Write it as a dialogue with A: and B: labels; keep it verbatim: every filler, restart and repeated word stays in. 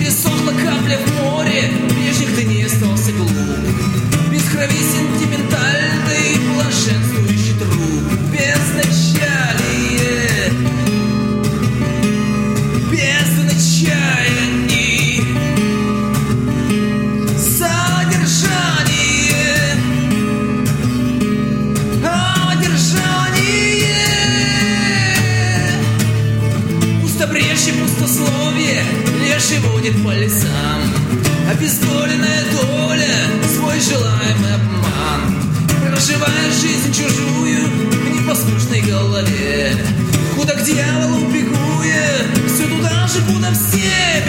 A: пересохла капля в море, прежних дней остался глуп. Без крови сентиментальный блаженствующий труп. Безначалие, безначальный содержание, одержание. Пустобрежье, пустословие, леший водит по лесам. Обездоленная доля, свой желаемый обман, проживая жизнь чужую в непослушной голове. Куда к дьяволу бегу я, все туда же, куда все